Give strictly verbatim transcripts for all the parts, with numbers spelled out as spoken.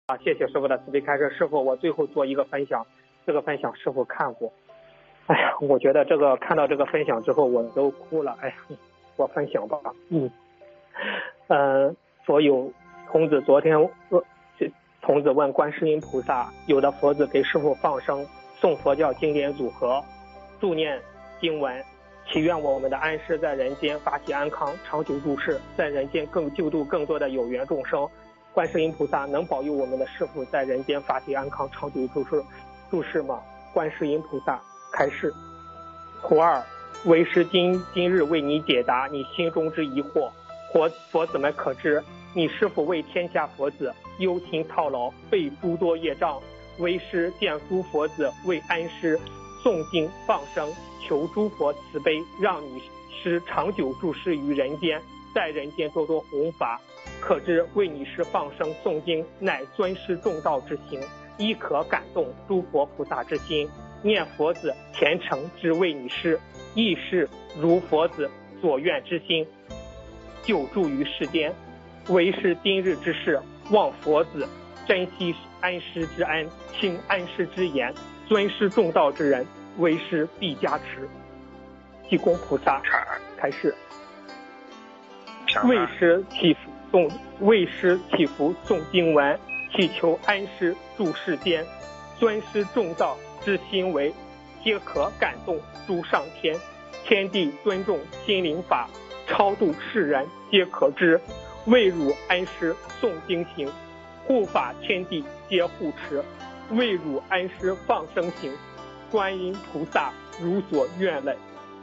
啊，谢谢师傅的慈悲开示。师傅，我最后做一个分享，这个分享师傅看过。哎呀，我觉得这个看到这个分享之后，我都哭了。哎呀，我分享吧。嗯，嗯、呃，所有童子昨天，呃，童子问观世音菩萨，有的佛子给师傅放生，诵佛教经典组合，助念经文，祈愿我们的安师在人间法体安康，长久住世，在人间更救度更多的有缘众生。观世音菩萨能保佑我们的师父在人间法体安康，长久住世住世吗？观世音菩萨开示：徒儿，为师今今日为你解答你心中之疑惑。佛佛子们可知，你师父为天下佛子忧心套劳，被诸多业障，为师见诸佛子为安师诵经放生，求诸佛慈悲，让你师长久住世于人间，在人间多多弘法。可知为你师放生诵经，乃尊师重道之行，亦可感动诸佛菩萨之心。念佛子虔诚之为你师，亦是如佛子所愿之心，久住于世间。为师今日之事，望佛子珍惜安师之恩，听安师之言，尊师重道之人，为师必加持。济公菩萨开示：为师祈福诵为师祈福诵经文，祈求安师住世间，尊师重道之行为，皆可感动诸上天，天地尊重心灵法，超度世人皆可知。为汝安师诵经行，护法天地皆护持。为汝安师放生行，观音菩萨如所愿累。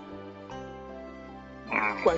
观世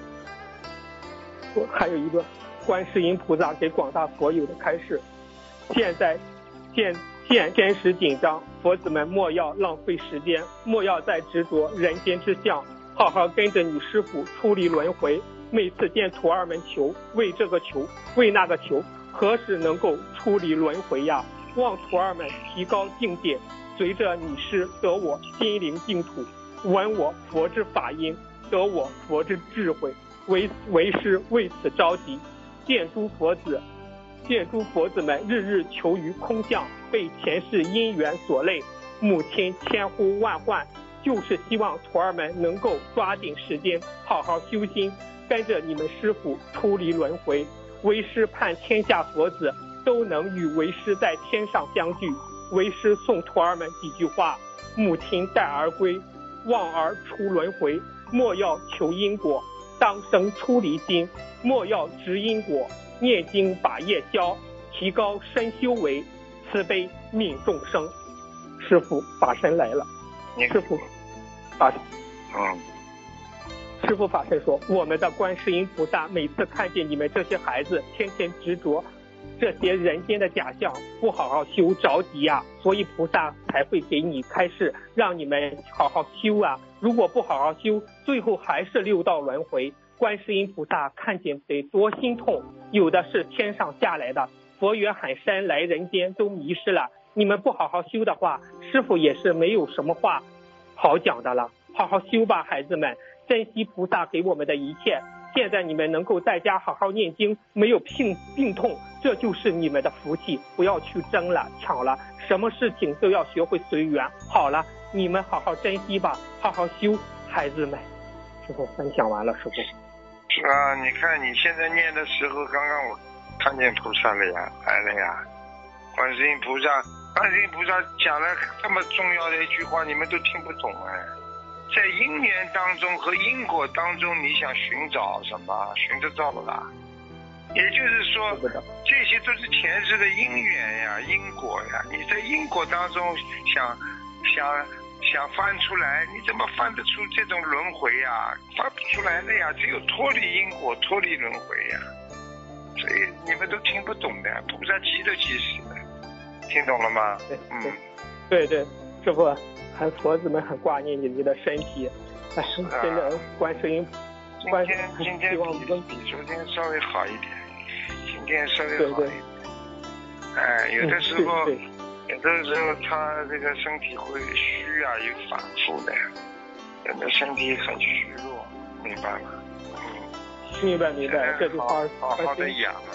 还有一个观世音菩萨给广大佛友的开示：现在现现天时紧张，佛子们莫要浪费时间，莫要再执着人间之相，好好跟着你师父出离轮回。每次见徒儿们求，为这个求，为那个求，何时能够出离轮回呀？望徒儿们提高境界，随着你师得我心灵净土，闻我佛之法音，得我佛之智慧。为为师为此着急，见诸佛子见诸佛子们日日求于空相，被前世因缘所累，母亲千呼万唤，就是希望徒儿们能够抓紧时间好好修心，跟着你们师父出离轮回。为师盼天下佛子都能与为师在天上相聚。为师送徒儿们几句话：母亲待儿归，望儿出轮回，莫要求因果，当生出离心，莫要执因果，念经把业消，提高身修为，慈悲悯众生。师父法身来了，师父法嗯， 师父法身说，我们的观世音菩萨每次看见你们这些孩子天天执着这些人间的假象，不好好修着急呀、啊，所以菩萨才会给你开示，让你们好好修啊。如果不好好修，最后还是六道轮回。观世音菩萨看见得多心痛，有的是天上下来的，佛缘很深，来人间都迷失了。你们不好好修的话，师父也是没有什么话好讲的了。好好修吧，孩子们，珍惜菩萨给我们的一切。现在你们能够在家好好念经，没有病病痛，这就是你们的福气。不要去争了抢了，什么事情都要学会随缘。好了，你们好好珍惜吧，好好修，孩子们。师父分享完了，师父。 是啊，你看你现在念的时候，刚刚我看见菩萨了呀，来了呀。观世音菩萨，观世音菩萨讲了这么重要的一句话，你们都听不懂哎。在因缘当中和因果当中，你想寻找什么？寻得到了。也就是说，这些都是前世的因缘呀、因果呀。你在因果当中想想想翻出来，你怎么翻得出这种轮回呀？翻不出来的呀，只有脱离因果，脱离轮回呀。所以你们都听不懂的，菩萨急都急死了。听懂了吗？ 对， 嗯， 对对，师父。还佛子们很挂念你们的身体，哎，真的观世音， 观世音今天比比昨天稍微好一点，今天稍微好一点。哎，有的时候， 嗯、 有的时候他这个身体会虚啊，有反复的，有的身体很虚弱，明白吗？嗯， 明白明白，这句话好好的养，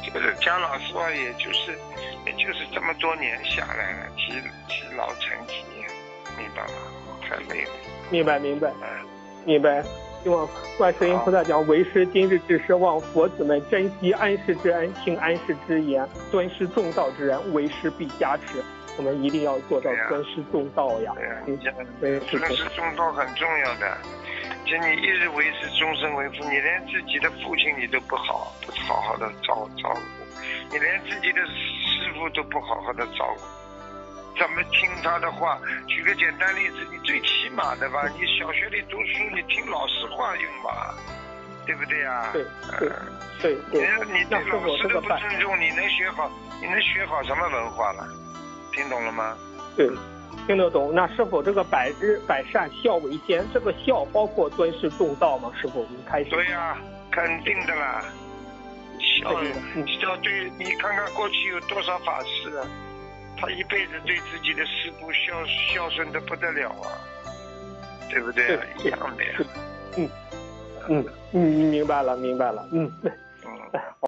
就是讲老实话，也就是也就是这么多年下来了，积积劳成疾，明白吗？太累了。 明白明白嗯， 明白。希望观世音菩萨讲，为师今日至师，望佛子们珍惜安世之恩，听安世之言，尊师重道之人，为师必加持。我们一定要做到尊师重道呀。 对呀，尊师重道很重要的。就你一日为师，终身为父，你连自己的父亲你都不好，不好好的照照顾，你连自己的师傅都不好好的照顾。怎么听他的话？举个简单例子，你最起码的吧，你小学里读书，你听老师话用吧，对不对呀？ 对对对对。 你对老师都不尊重，你能学好？你能学好什么文化了？听懂了吗？ 对，听得懂。那师傅，这个百日百善孝为先，这个孝包括尊师重道吗？师傅，您开始。 对呀、啊，肯定的啦。孝孝对，你看看过去有多少法师啊？他一辈子对自己的师父孝孝顺的不得了啊，对不对？一样的呀。 嗯嗯嗯，明白了明白了，嗯。嗯